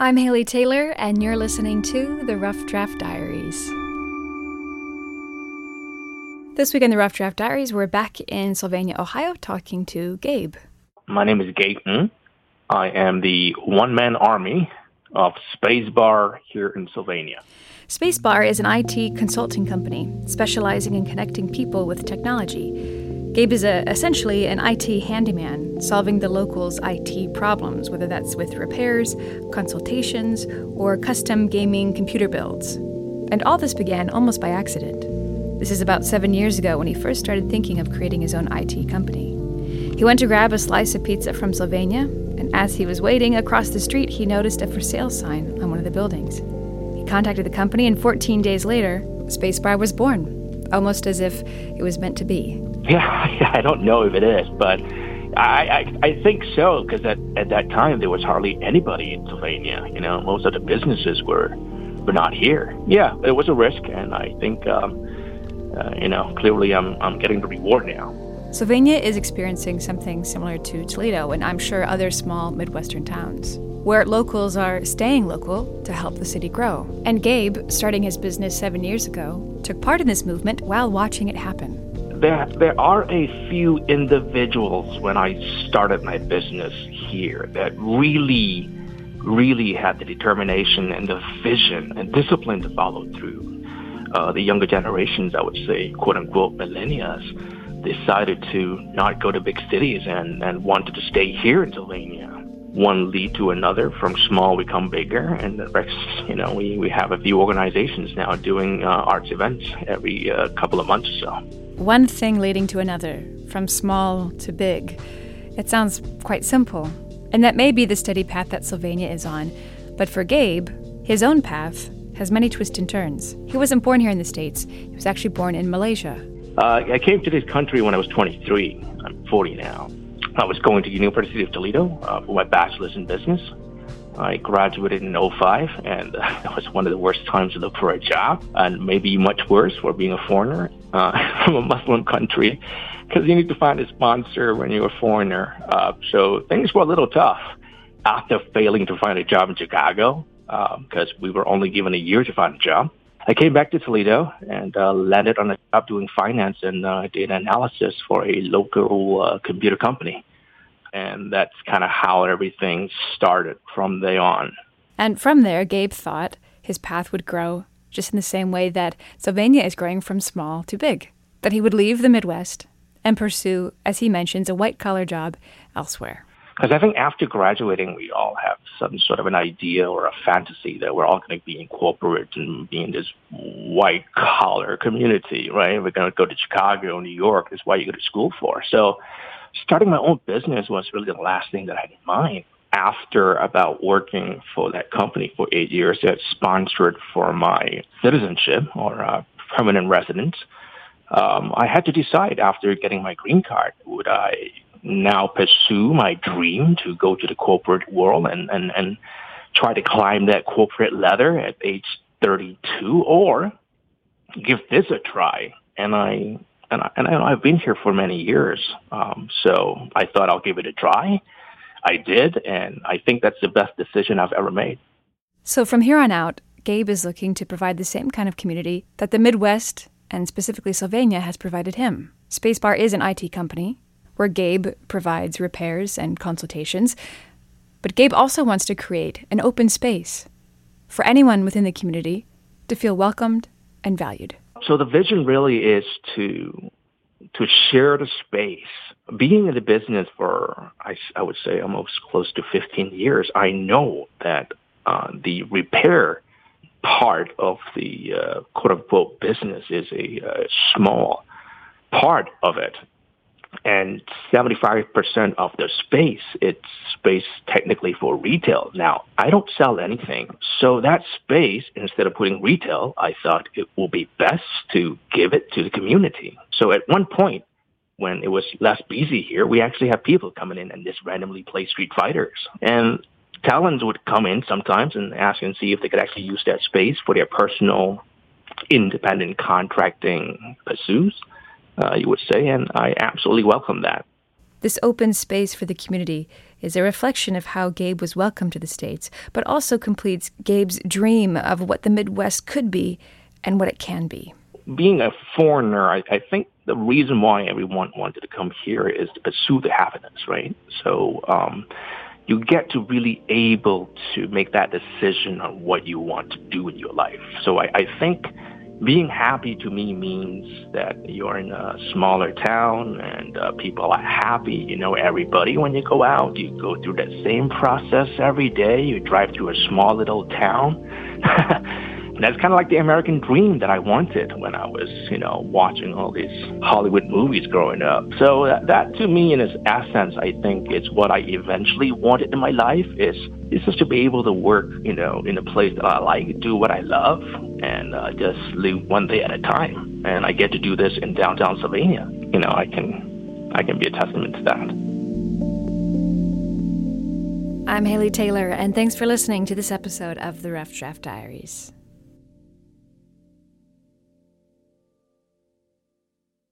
I'm Haley Taylor, and you're listening to The Rough Draft Diaries. This week in The Rough Draft Diaries, we're back in Sylvania, Ohio, talking to Gabe. My name is Gabe Ng. I am the one-man army of Spacebar here in Sylvania. Spacebar is an IT consulting company specializing in connecting people with technology. Gabe is essentially an IT handyman, solving the locals' IT problems, whether that's with repairs, consultations, or custom gaming computer builds. And all this began almost by accident. This is about 7 years ago when he first started thinking of creating his own IT company. He went to grab a slice of pizza from Sylvania, and as he was waiting across the street, he noticed a for sale sign on one of the buildings. He contacted the company, and 14 days later, Spacebar was born, almost as if it was meant to be. Yeah, I don't know if it is, but I think so, because at that time there was hardly anybody in Sylvania. You know, most of the businesses were not here. Yeah, it was a risk, and I think, clearly I'm getting the reward now. Sylvania is experiencing something similar to Toledo, and I'm sure other small Midwestern towns, where locals are staying local to help the city grow. And Gabe, starting his business 7 years ago, took part in this movement while watching it happen. There are a few individuals when I started my business here that really had the determination and the vision and discipline to follow through. The younger generations, I would say, quote-unquote millennials, decided to not go to big cities and wanted to stay here in Sylvania. One lead to another, from small we become bigger, and the rest, we have a few organizations now doing arts events every couple of months or so. One thing leading to another, from small to big. It sounds quite simple. And that may be the steady path that Sylvania is on. But for Gabe, his own path has many twists and turns. He wasn't born here in the States. He was actually born in Malaysia. I came to this country when I was 23. I'm 40 now. I was going to University of Toledo for my bachelor's in business. I graduated in 2005, and that was one of the worst times to look for a job, and maybe much worse for being a foreigner from a Muslim country, because you need to find a sponsor when you're a foreigner. So things were a little tough after failing to find a job in Chicago, because we were only given a year to find a job. I came back to Toledo and landed on a job doing finance and data analysis for a local computer company. And that's kind of how everything started from there on. And from there, Gabe thought his path would grow just in the same way that Sylvania is growing from small to big. That he would leave the Midwest and pursue, as he mentions, a white-collar job elsewhere. Because I think after graduating, we all have some sort of an idea or a fantasy that we're all going to be in corporate and be in this white-collar community, right? We're going to go to Chicago, New York. That's why you go to school for. So starting my own business was really the last thing that I had in mind. After about working for that company for 8 years that sponsored for my citizenship or permanent residence, I had to decide after getting my green card, would I now pursue my dream to go to the corporate world and try to climb that corporate ladder at age 32, or give this a try? And I've been here for many years, so I thought I'll give it a try. I did, and I think that's the best decision I've ever made. So from here on out, Gabe is looking to provide the same kind of community that the Midwest, and specifically Sylvania, has provided him. Spacebar is an IT company where Gabe provides repairs and consultations, but Gabe also wants to create an open space for anyone within the community to feel welcomed and valued. So the vision really is to share the space. Being in the business for, I would say, almost close to 15 years, I know that the repair part of the quote-unquote business is a small part of it. And 75% of the space, it's space technically for retail. Now, I don't sell anything. So that space, instead of putting retail, I thought it will be best to give it to the community. So at one point, when it was less busy here, we actually have people coming in and just randomly play Street Fighters. And talents would come in sometimes and ask and see if they could actually use that space for their personal independent contracting pursuits. You would say, and I absolutely welcome that. This open space for the community is a reflection of how Gabe was welcomed to the States, but also completes Gabe's dream of what the Midwest could be and what it can be. Being a foreigner, I think the reason why everyone wanted to come here is to pursue the happiness, right? So you get to really able to make that decision on what you want to do in your life. So I think being happy to me means that you're in a smaller town and people are happy. You know everybody when you go out. You go through that same process every day. You drive through a small little town. And that's kind of like the American dream that I wanted when I was, watching all these Hollywood movies growing up. So that to me, in its essence, I think it's what I eventually wanted in my life is just to be able to work, in a place that I like, do what I love, and just live one day at a time. And I get to do this in downtown Sylvania. I can be a testament to that. I'm Haley Taylor, and thanks for listening to this episode of the Rough Draft Diaries.